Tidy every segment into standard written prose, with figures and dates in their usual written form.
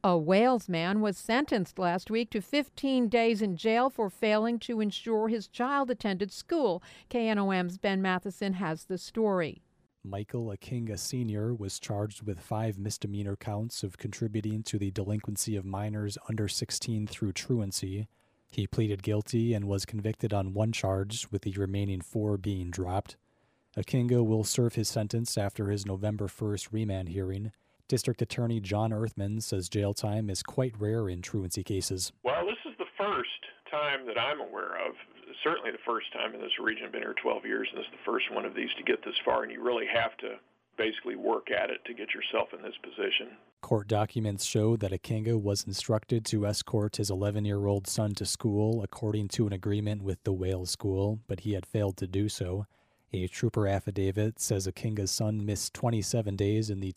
A Wales man was sentenced last week to 15 days in jail for failing to ensure his child attended school. KNOM's Ben Matheson has the story. Michael Akinga Sr. was charged with 5 misdemeanor counts of contributing to the delinquency of minors under 16 through truancy. He pleaded guilty and was convicted on 1 charge, with the remaining 4 being dropped. Akinga will serve his sentence after his November 1st remand hearing. District Attorney John Earthman says jail time is quite rare in truancy cases. Well, this is the first time that I'm aware of, certainly the first time in this region. I've been here 12 years, and this is the first one of these to get this far, and you really have to basically work at it to get yourself in this position. Court documents show that Akinga was instructed to escort his 11-year-old son to school according to an agreement with the Wales school, but he had failed to do so. A trooper affidavit says Akinga's son missed 27 days in the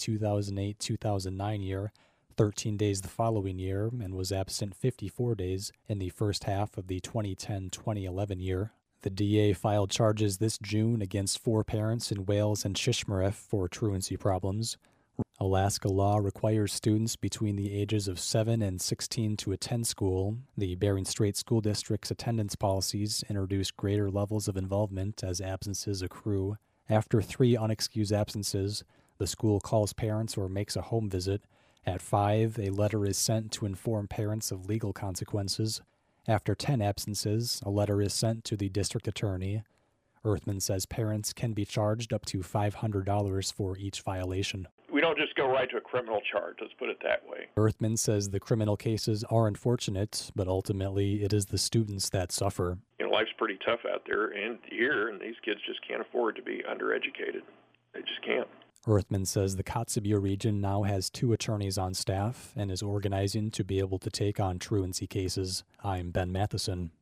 2008-2009 year, 13 days the following year, and was absent 54 days in the first half of the 2010-2011 year. The DA filed charges this June against 4 parents in Wales and Shishmaref for truancy problems. Alaska law requires students between the ages of 7 and 16 to attend school. The Bering Strait School District's attendance policies introduce greater levels of involvement as absences accrue. After 3 unexcused absences, the school calls parents or makes a home visit. At 5, a letter is sent to inform parents of legal consequences. After 10 absences, a letter is sent to the district attorney. Earthman says parents can be charged up to $500 for each violation. We don't just go right to a criminal charge, let's put it that way. Earthman says the criminal cases are unfortunate, but ultimately it is the students that suffer. Life's pretty tough out there and here, and these kids just can't afford to be undereducated. They just can't. Earthman says the Kotzebue region now has 2 attorneys on staff and is organizing to be able to take on truancy cases. I'm Ben Matheson.